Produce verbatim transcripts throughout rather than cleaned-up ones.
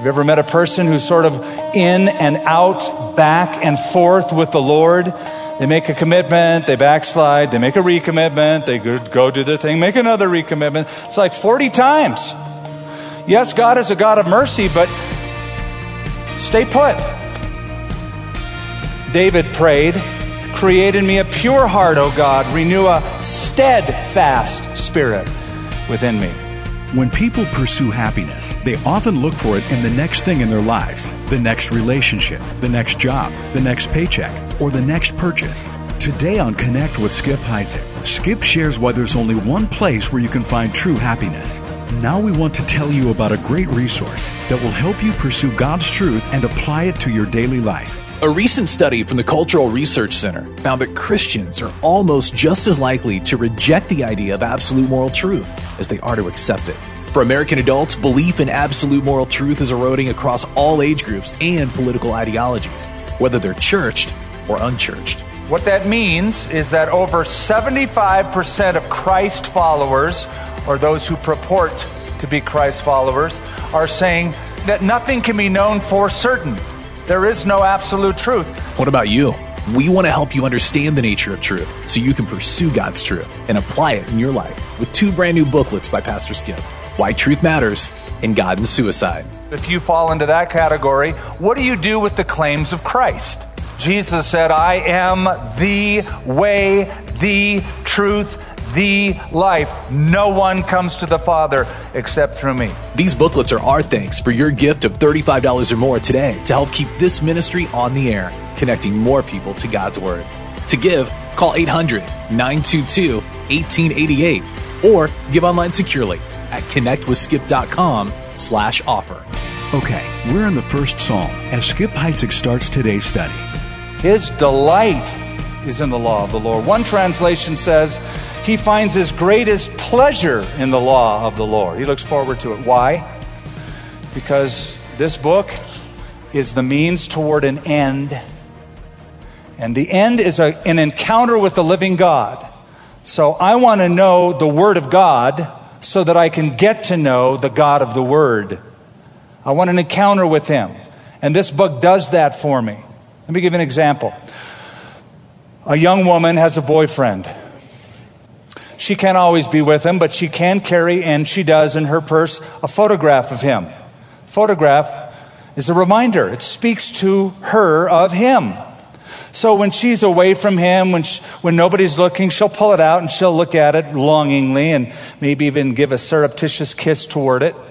Have you ever met a person who's sort of in and out, back and forth with the Lord? They make a commitment, they backslide, they make a recommitment, they go, go do their thing, make another recommitment. It's like forty times. Yes, God is a God of mercy, but stay put. David prayed, create in me a pure heart, O God, renew a steadfast spirit within me. When people pursue happiness, they often look for it in the next thing in their lives, the next relationship, the next job, the next paycheck, or the next purchase. Today on Connect with Skip Heitzig, Skip shares why there's only one place where you can find true happiness. Now we want to tell you about a great resource that will help you pursue God's truth and apply it to your daily life. A recent study from the Cultural Research Center found that Christians are almost just as likely to reject the idea of absolute moral truth as they are to accept it. For American adults, belief in absolute moral truth is eroding across all age groups and political ideologies, whether they're churched or unchurched. What that means is that over seventy-five percent of Christ followers, or those who purport to be Christ followers, are saying that nothing can be known for certain. There is no absolute truth. What about you? We want to help you understand the nature of truth so you can pursue God's truth and apply it in your life with two brand new booklets by Pastor Skip, Why Truth Matters and God and Suicide. If you fall into that category, what do you do with the claims of Christ? Jesus said, I am the way, the truth, the life. No one comes to the Father except through me. These booklets are our thanks for your gift of thirty-five dollars or more today to help keep this ministry on the air, connecting more people to God's Word. To give, call eight hundred, nine two two, one eight eight eight or give online securely at connectwithskip.com slash offer. Okay, we're in the first Psalm as Skip Heitzig starts today's study. His delight is in the law of the Lord. One translation says, he finds his greatest pleasure in the law of the Lord. He looks forward to it. Why? Because this book is the means toward an end. And the end is a, an encounter with the living God. So I want to know the Word of God so that I can get to know the God of the Word. I want an encounter with Him. And this book does that for me. Let me give you an example. A young woman has a boyfriend. She can't always be with him, but she can carry, and she does in her purse, a photograph of him. Photograph is a reminder. It speaks to her of him. So when she's away from him, when she, when nobody's looking, she'll pull it out and she'll look at it longingly and maybe even give a surreptitious kiss toward it.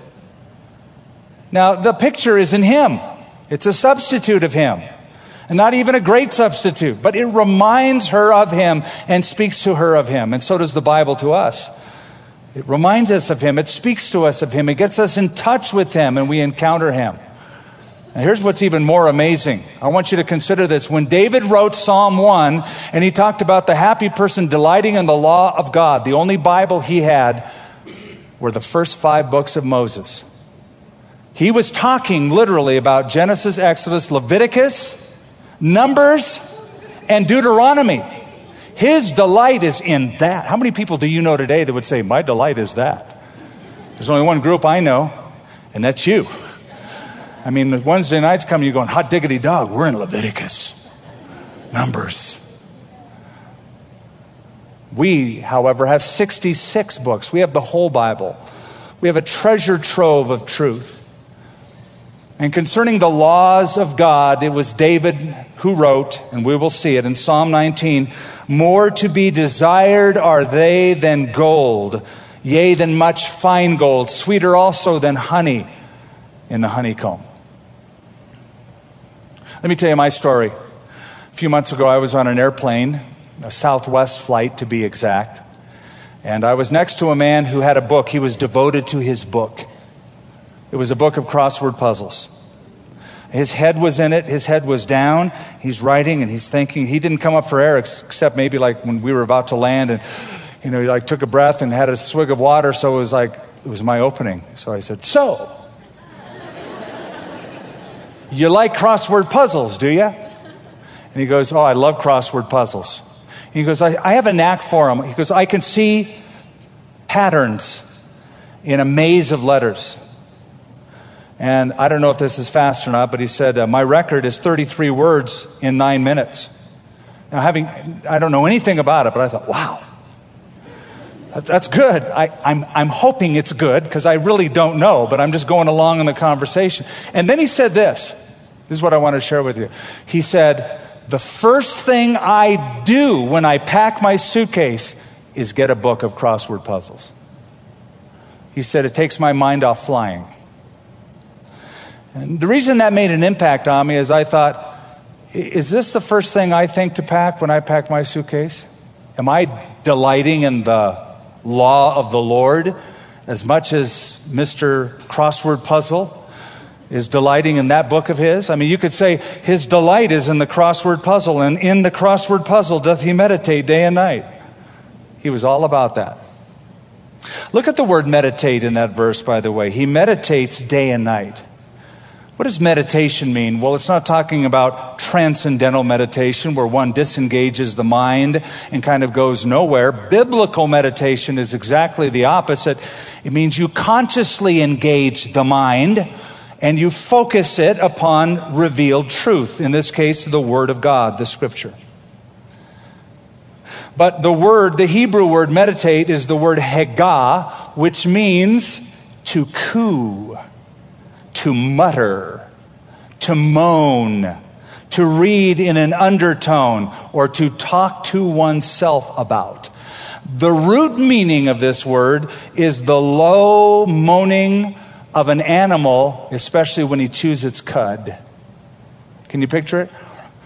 Now, the picture isn't him. It's a substitute of him. And not even a great substitute, but it reminds her of him and speaks to her of him. And so does the Bible to us. It reminds us of him. It speaks to us of him. It gets us in touch with him and we encounter him. And here's what's even more amazing. I want you to consider this. When David wrote Psalm one and he talked about the happy person delighting in the law of God, the only Bible he had were the first five books of Moses. He was talking literally about Genesis, Exodus, Leviticus, Numbers, and Deuteronomy. His delight is in that. How many people do you know today that would say, my delight is that? There's only one group I know, and that's you. I mean, Wednesday nights come, you're going, hot diggity dog, we're in Leviticus, Numbers. We, however, have sixty-six books. We have the whole Bible. We have a treasure trove of truth. And concerning the laws of God, it was David who wrote, and we will see it in Psalm nineteen, more to be desired are they than gold, yea, than much fine gold, sweeter also than honey in the honeycomb. Let me tell you my story. A few months ago, I was on an airplane, a Southwest flight to be exact, and I was next to a man who had a book. He was devoted to his book. It was a book of crossword puzzles. His head was in it. His head was down. He's writing and he's thinking. He didn't come up for air except maybe like when we were about to land, and you know, he like took a breath and had a swig of water. So it was like it was my opening. So I said, "So, you like crossword puzzles, do you?" And he goes, "Oh, I love crossword puzzles." He goes, I, I have a knack for them. He goes, I can see patterns in a maze of letters. And I don't know if this is fast or not, but he said, uh, my record is thirty-three words in nine minutes. Now, having, I don't know anything about it, but I thought, wow, that, that's good. I, I'm, I'm hoping it's good because I really don't know, but I'm just going along in the conversation. And then he said this. This is what I want to share with you. He said, the first thing I do when I pack my suitcase is get a book of crossword puzzles. He said, it takes my mind off flying. And the reason that made an impact on me is I thought, is this the first thing I think to pack when I pack my suitcase? Am I delighting in the law of the Lord as much as Mister Crossword Puzzle is delighting in that book of his? I mean, you could say his delight is in the crossword puzzle, and in the crossword puzzle doth he meditate day and night. He was all about that. Look at the word meditate in that verse, by the way. He meditates day and night. What does meditation mean? Well, it's not talking about transcendental meditation where one disengages the mind and kind of goes nowhere. Biblical meditation is exactly the opposite. It means you consciously engage the mind and you focus it upon revealed truth. In this case, the Word of God, the Scripture. But the word, the Hebrew word meditate is the word hegah, which means to coo, to mutter, to moan, to read in an undertone, or to talk to oneself about. The root meaning of this word is the low moaning of an animal, especially when he chews its cud. Can you picture it?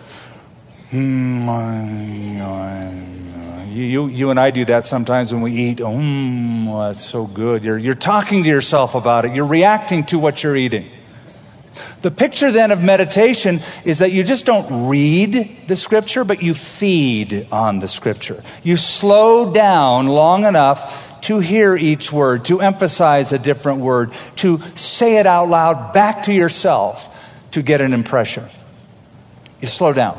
You, you, you and I do that sometimes when we eat. Oh, that's so good. You're, you're talking to yourself about it. You're reacting to what you're eating. The picture then of meditation is that you just don't read the Scripture, but you feed on the Scripture. You slow down long enough to hear each word, to emphasize a different word, to say it out loud back to yourself to get an impression. You slow down.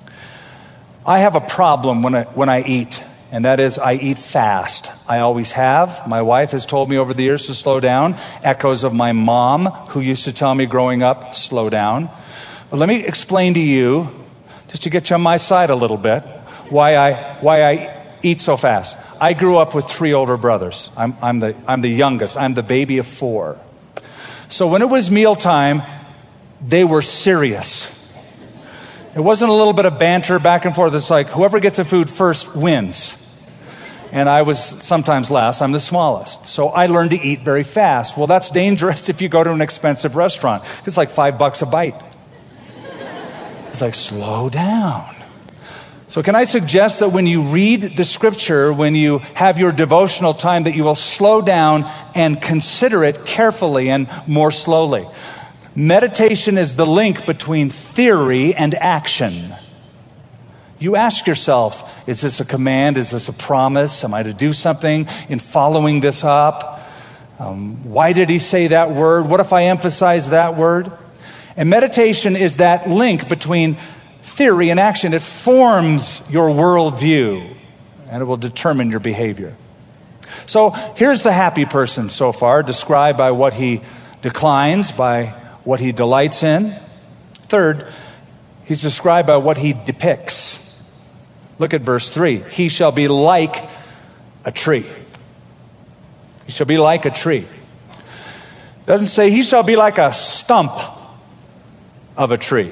I have a problem when I, when I eat, and that is I eat fast. I always have. My wife has told me over the years to slow down. Echoes of my mom, who used to tell me growing up, slow down. But let me explain to you, just to get you on my side a little bit, why I why I eat so fast. I grew up with three older brothers. I'm, I'm the I'm the youngest. I'm the baby of four. So when it was mealtime, they were serious. It wasn't a little bit of banter back and forth. It's like whoever gets the food first wins. And I was sometimes last. I'm the smallest. So I learned to eat very fast. Well, that's dangerous if you go to an expensive restaurant. It's like five bucks a bite. It's like, slow down. So can I suggest that when you read the Scripture, when you have your devotional time, that you will slow down and consider it carefully and more slowly. Meditation is the link between theory and action. You ask yourself, is this a command? Is this a promise? Am I to do something in following this up? Um, why did he say that word? What if I emphasize that word? And meditation is that link between theory and action. It forms your worldview, and it will determine your behavior. So here's the happy person so far, described by what he declines, by what he delights in. Third, he's described by what he depicts. Look at verse three. He shall be like a tree. He shall be like a tree. Doesn't say he shall be like a stump of a tree.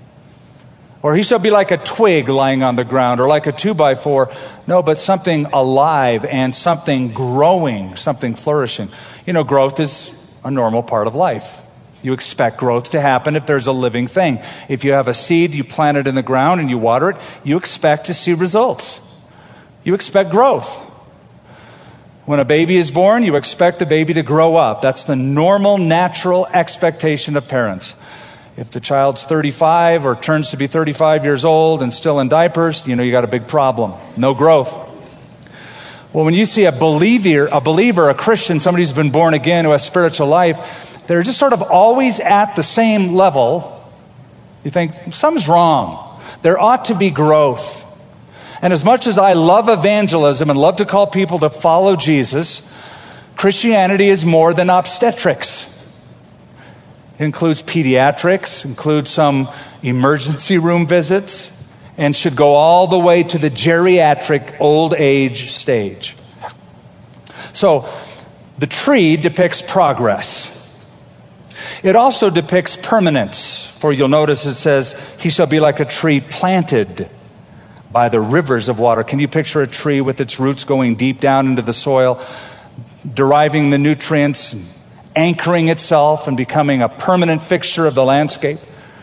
Or he shall be like a twig lying on the ground, or like a two by four. No, but something alive and something growing, something flourishing. You know, growth is a normal part of life. You expect growth to happen if there's a living thing. If you have a seed, you plant it in the ground and you water it, you expect to see results. You expect growth. When a baby is born, you expect the baby to grow up. That's the normal, natural expectation of parents. If the child's thirty-five or turns to be thirty-five years old and still in diapers, you know you got a big problem. No growth. Well, when you see a believer, a believer, a Christian, somebody who's been born again, who has spiritual life, they're just sort of always at the same level. You think, something's wrong. There ought to be growth. And as much as I love evangelism and love to call people to follow Jesus, Christianity is more than obstetrics. It includes pediatrics, includes some emergency room visits, and should go all the way to the geriatric old age stage. So, the tree depicts progress. It also depicts permanence, for you'll notice it says, he shall be like a tree planted by the rivers of water. Can you picture a tree with its roots going deep down into the soil, deriving the nutrients, anchoring itself and becoming a permanent fixture of the landscape?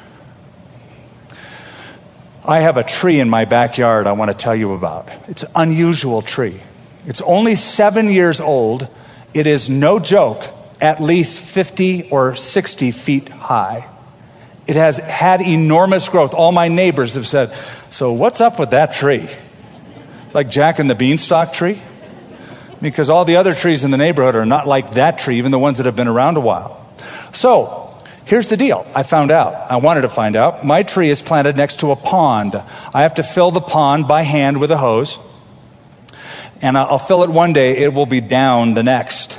I have a tree in my backyard I want to tell you about. It's an unusual tree. It's only seven years old. It is, no joke, at least fifty or sixty feet high. It has had enormous growth. All my neighbors have said, so what's up with that tree? It's like Jack and the Beanstalk tree. Because all the other trees in the neighborhood are not like that tree, even the ones that have been around a while. So, here's the deal. I found out. I wanted to find out. My tree is planted next to a pond. I have to fill the pond by hand with a hose. And I'll fill it one day. It will be down the next.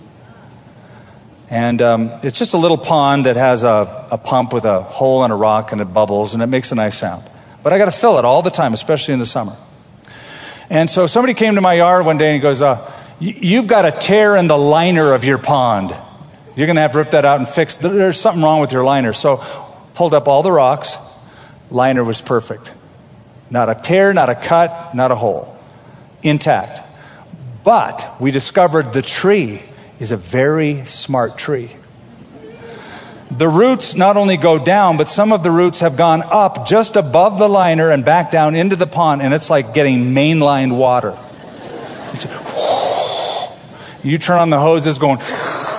And um, it's just a little pond that has a, a pump with a hole and a rock, and it bubbles, and it makes a nice sound. But I got to fill it all the time, especially in the summer. And so somebody came to my yard one day and he goes, uh, you've got a tear in the liner of your pond. You're going to have to rip that out and fix. There's something wrong with your liner. So pulled up all the rocks. Liner was perfect. Not a tear, not a cut, not a hole. Intact. But we discovered the tree is a very smart tree. The roots not only go down, but some of the roots have gone up just above the liner and back down into the pond, and it's like getting mainlined water. It's, you turn on the hose, it's going...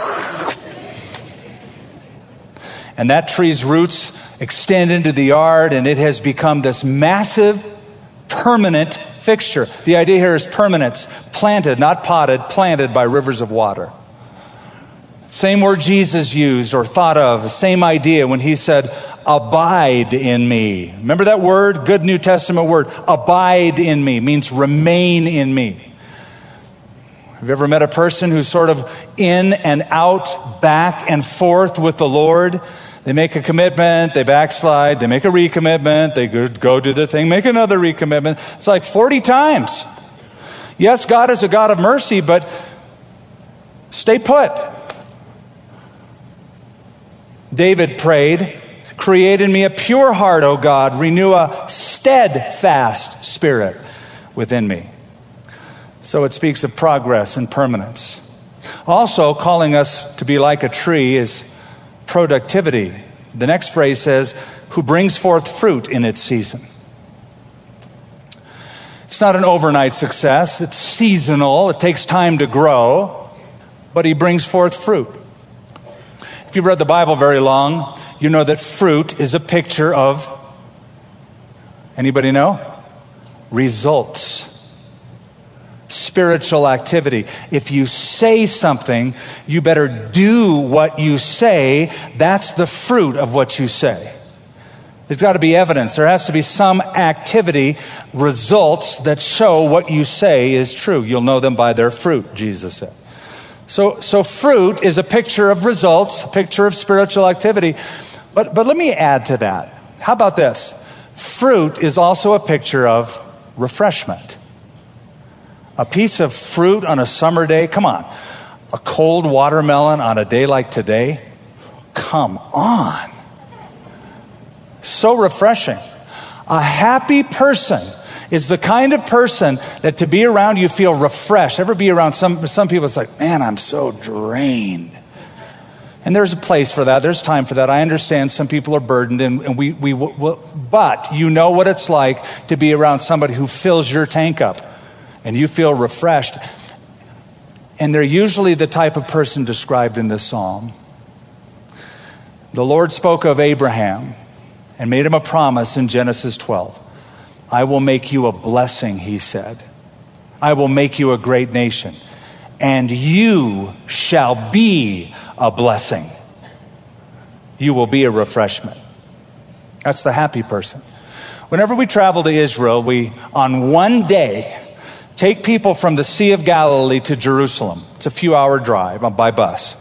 And that tree's roots extend into the yard, and it has become this massive, permanent fixture. The idea here is permanence. Planted, not potted, planted by rivers of water. Same word Jesus used or thought of, same idea when he said, abide in me. Remember that word? Good New Testament word. Abide in me means remain in me. Have you ever met a person who's sort of in and out, back and forth with the Lord? They make a commitment, they backslide, they make a recommitment, they go do their thing, make another recommitment. It's like forty times. Yes, God is a God of mercy, but stay put. David prayed, create in me a pure heart, O God, renew a steadfast spirit within me. So it speaks of progress and permanence. Also, calling us to be like a tree is productivity. The next phrase says, who brings forth fruit in its season. It's not an overnight success. It's seasonal. It takes time to grow, but he brings forth fruit. If you've read the Bible very long, you know that fruit is a picture of, anybody know? Results. Spiritual activity. If you say something, you better do what you say. That's the fruit of what you say. There's got to be evidence. There has to be some activity, results that show what you say is true. You'll know them by their fruit, Jesus said. So, so fruit is a picture of results, a picture of spiritual activity. But, but let me add to that. How about this? Fruit is also a picture of refreshment. A piece of fruit on a summer day, come on. A cold watermelon on a day like today, come on. So refreshing. A happy person is the kind of person that to be around you feel refreshed. Ever be around some some people, it's like, man, I'm so drained. And there's a place for that. There's time for that. I understand some people are burdened, and, and we, we, we, but you know what it's like to be around somebody who fills your tank up and you feel refreshed. And they're usually the type of person described in this psalm. The Lord spoke of Abraham and made him a promise in Genesis twelve. I will make you a blessing, he said. I will make you a great nation, and you shall be a blessing. You will be a refreshment. That's the happy person. Whenever we travel to Israel, we, on one day, take people from the Sea of Galilee to Jerusalem. It's a few hour drive by bus.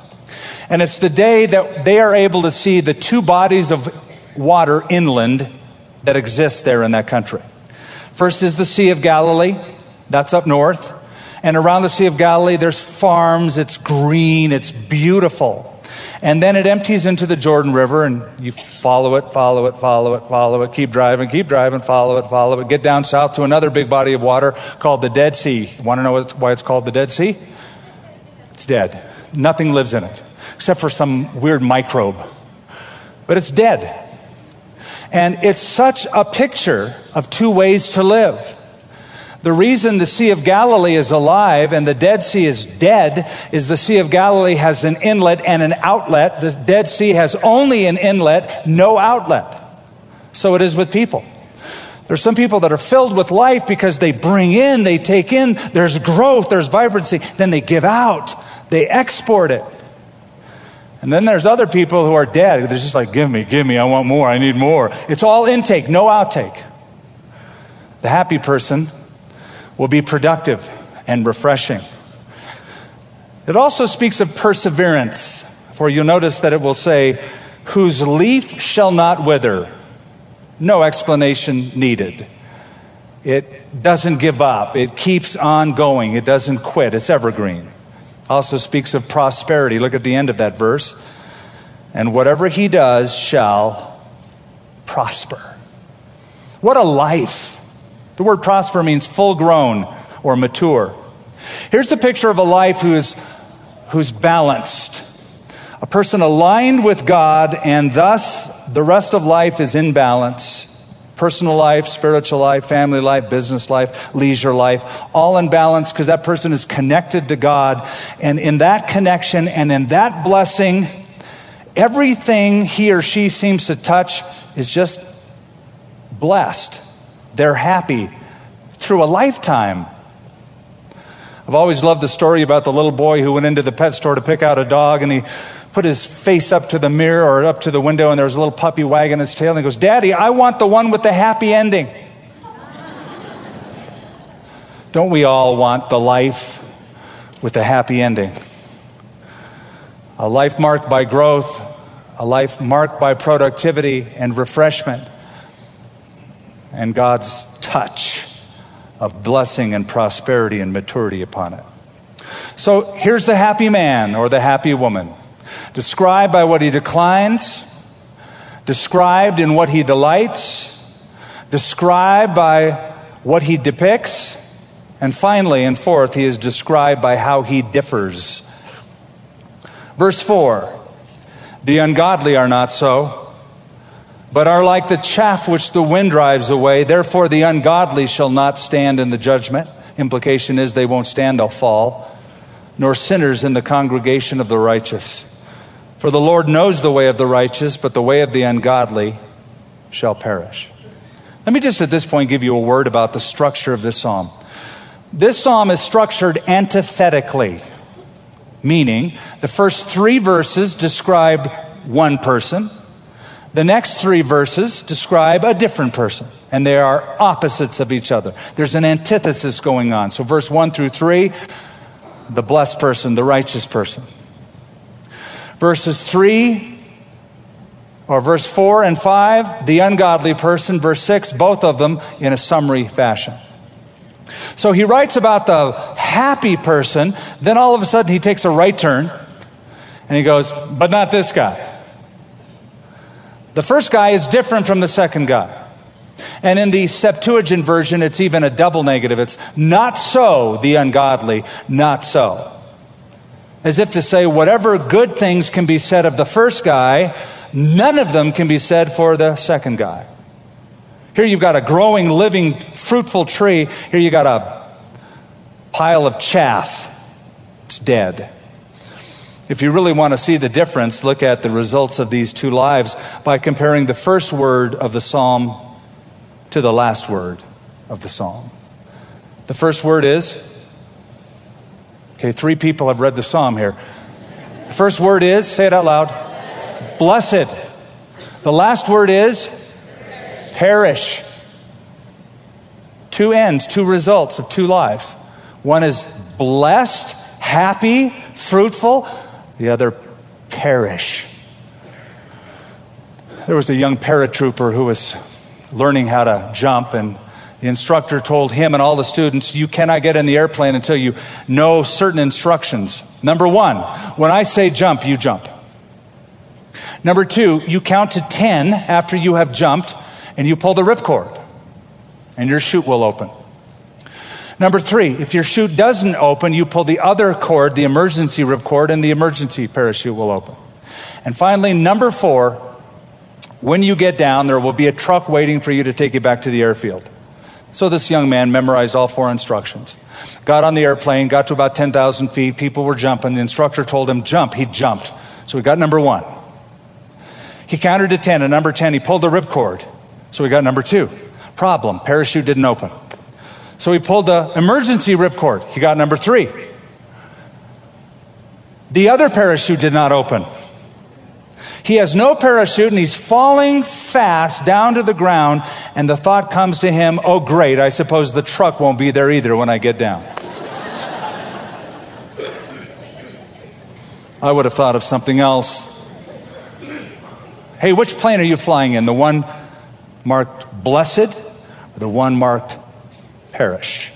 And it's the day that they are able to see the two bodies of water inland that exist there in that country. First is the Sea of Galilee. That's up north. And around the Sea of Galilee, there's farms. It's green. It's beautiful. And then it empties into the Jordan River, and you follow it, follow it, follow it, follow it, keep driving, keep driving, follow it, follow it, get down south to another big body of water called the Dead Sea. Want to know why it's called the Dead Sea? It's dead. Nothing lives in it, except for some weird microbe. But it's dead. And it's such a picture of two ways to live. The reason the Sea of Galilee is alive and the Dead Sea is dead is the Sea of Galilee has an inlet and an outlet. The Dead Sea has only an inlet, no outlet. So it is with people. There's some people that are filled with life because they bring in, they take in, there's growth, there's vibrancy. Then they give out, they export it. And then there's other people who are dead. They're just like, give me, give me, I want more, I need more. It's all intake, no outtake. The happy person will be productive and refreshing. It also speaks of perseverance, for you'll notice that it will say, whose leaf shall not wither. No explanation needed. It doesn't give up. It keeps on going. It doesn't quit. It's evergreen. Also speaks of prosperity. Look at the end of that verse. And whatever he does shall prosper. What a life. The word prosper means full grown or mature. Here's the picture of a life who is, who's balanced. A person aligned with God, and thus the rest of life is in balance. Personal life, spiritual life, family life, business life, leisure life, all in balance because that person is connected to God. And in that connection and in that blessing, everything he or she seems to touch is just blessed. They're happy through a lifetime. I've always loved the story about the little boy who went into the pet store to pick out a dog, and he put his face up to the mirror or up to the window, and there was a little puppy wagging its tail, and he goes, Daddy, I want the one with the happy ending. Don't we all want the life with a happy ending? A life marked by growth, a life marked by productivity and refreshment, and God's touch of blessing and prosperity and maturity upon it. So here's the happy man or the happy woman, described by what he declines, described in what he delights, described by what he depicts, and finally, and fourth, he is described by how he differs. Verse four, the ungodly are not so, but are like the chaff which the wind drives away. Therefore the ungodly shall not stand in the judgment. Implication is they won't stand, they'll fall. Nor sinners in the congregation of the righteous. For the Lord knows the way of the righteous, but the way of the ungodly shall perish. Let me just at this point give you a word about the structure of this psalm. This psalm is structured antithetically, meaning the first three verses describe one person. The next three verses describe a different person, and they are opposites of each other. There's an antithesis going on. So verse one through three, the blessed person, the righteous person. Verses three, or verse four and five, the ungodly person. Verse six, both of them in a summary fashion. So he writes about the happy person, then all of a sudden he takes a right turn, and he goes, but not this guy. The first guy is different from the second guy. And in the Septuagint version, it's even a double negative. It's not so the ungodly, not so. As if to say, whatever good things can be said of the first guy, none of them can be said for the second guy. Here you've got a growing, living, fruitful tree. Here you got a pile of chaff. It's dead. If you really want to see the difference, look at the results of these two lives by comparing the first word of the psalm to the last word of the psalm. The first word is, okay, three people have read the psalm here. The first word is, say it out loud, blessed. The last word is, perish. Two ends, two results of two lives. One is blessed, happy, fruitful. The other, perish. There was a young paratrooper who was learning how to jump, and the instructor told him and all the students, you cannot get in the airplane until you know certain instructions. Number one, when I say jump, you jump. Number two, you count to ten after you have jumped, and you pull the ripcord, and your chute will open. Number three, if your chute doesn't open, you pull the other cord, the emergency ripcord, and the emergency parachute will open. And finally, number four, when you get down, there will be a truck waiting for you to take you back to the airfield. So this young man memorized all four instructions. Got on the airplane, got to about ten thousand feet, people were jumping. The instructor told him, jump. He jumped. So he got number one. He counted to ten, and number ten, he pulled the ripcord. So he got number two. Problem, parachute didn't open. So he pulled the emergency ripcord. He got number three. The other parachute did not open. He has no parachute, and he's falling fast down to the ground, and the thought comes to him, oh great, I suppose the truck won't be there either when I get down. I would have thought of something else. Hey, which plane are you flying in? The one marked blessed or the one marked perish?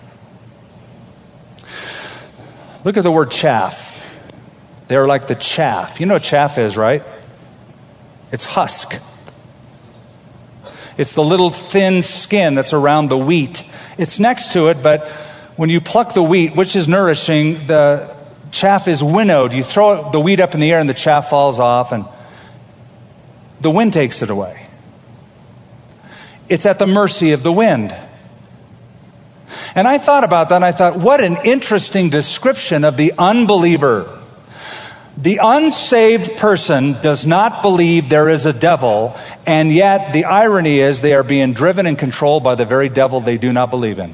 Look at the word chaff. They are like the chaff. You know what chaff is, right? It's husk. It's the little thin skin that's around the wheat. It's next to it, but when you pluck the wheat, which is nourishing, the chaff is winnowed. You throw the wheat up in the air and the chaff falls off, and the wind takes it away. It's at the mercy of the wind. And I thought about that, and I thought, what an interesting description of the unbeliever. The unsaved person does not believe there is a devil, and yet the irony is they are being driven and controlled by the very devil they do not believe in.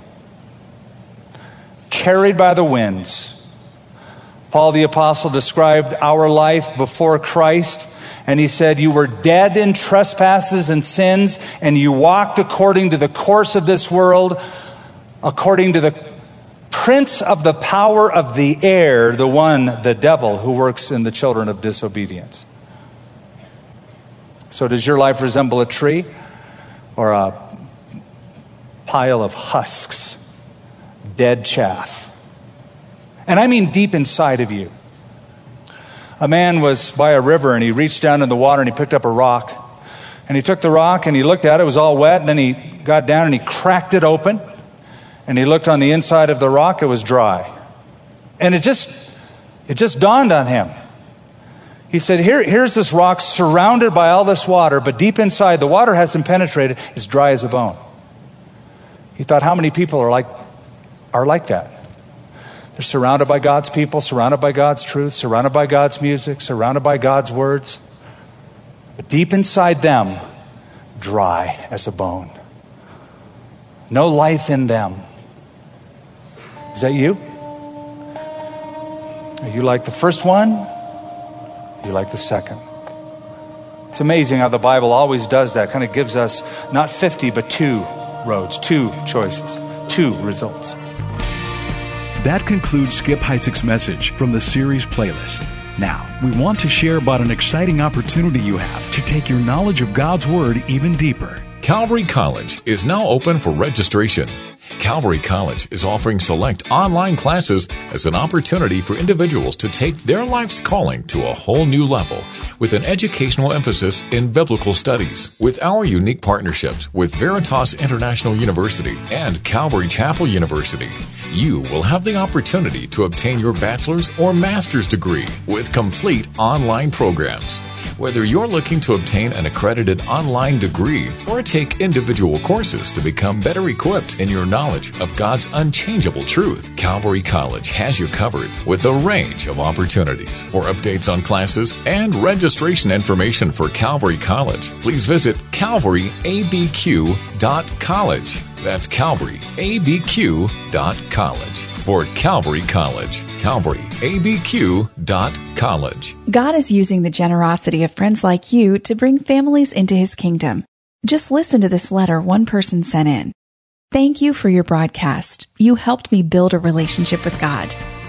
Carried by the winds. Paul the Apostle described our life before Christ, and he said, you were dead in trespasses and sins, and you walked according to the course of this world, according to the prince of the power of the air, the one, the devil, who works in the children of disobedience. So does your life resemble a tree or a pile of husks, dead chaff? And I mean deep inside of you. A man was by a river, and he reached down in the water and he picked up a rock. And he took the rock and he looked at it, it was all wet, and then he got down and he cracked it open. And he looked on the inside of the rock, it was dry. And it just, it just dawned on him. He said, Here, here's this rock surrounded by all this water, but deep inside, the water hasn't penetrated, it's dry as a bone. He thought, how many people are like, are like that? They're surrounded by God's people, surrounded by God's truth, surrounded by God's music, surrounded by God's words. But deep inside them, dry as a bone. No life in them. Is that you? Are you like the first one? Are you like the second? It's amazing how the Bible always does that. Kind of gives us not fifty, but two roads, two choices, two results. That concludes Skip Heitzig's message from the series playlist. Now, we want to share about an exciting opportunity you have to take your knowledge of God's Word even deeper. Calvary College is now open for registration. Calvary College is offering select online classes as an opportunity for individuals to take their life's calling to a whole new level with an educational emphasis in biblical studies. With our unique partnerships with Veritas International University and Calvary Chapel University, you will have the opportunity to obtain your bachelor's or master's degree with complete online programs. Whether you're looking to obtain an accredited online degree or take individual courses to become better equipped in your knowledge of God's unchangeable truth, Calvary College has you covered with a range of opportunities. For updates on classes and registration information for Calvary College, please visit calvary a b q dot college. That's calvary a b q dot college. For Calvary College, calvary a b q dot college. God is using the generosity of friends like you to bring families into His kingdom. Just listen to this letter one person sent in. Thank you for your broadcast. You helped me build a relationship with God.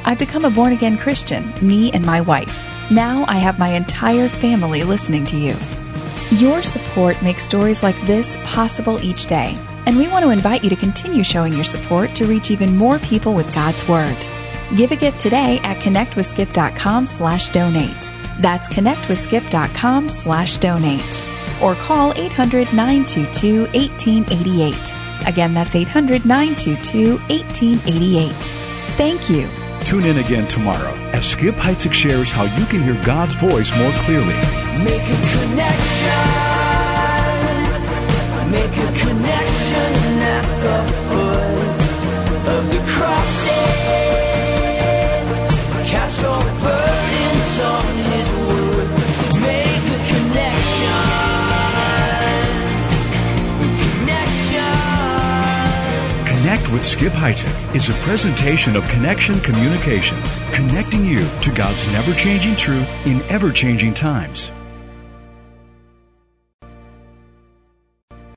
I've become a born-again Christian, me and my wife. Now I have my entire family listening to you. Your support makes stories like this possible each day, and we want to invite you to continue showing your support to reach even more people with God's Word. Give a gift today at connectwithskip.com slash donate. That's connectwithskip.com slash donate. Or call eight hundred, nine two two, one eight eight eight. Again, that's eight hundred, nine two two, one eight eight eight. Thank you. Tune in again tomorrow as Skip Heitzig shares how you can hear God's voice more clearly. Make a connection. Make a connection at the foot of the cross. Cast your burdens on His word. Make a connection. Connection. Connect with Skip Heitzig is a presentation of Connection Communications, connecting you to God's never-changing truth in ever-changing times.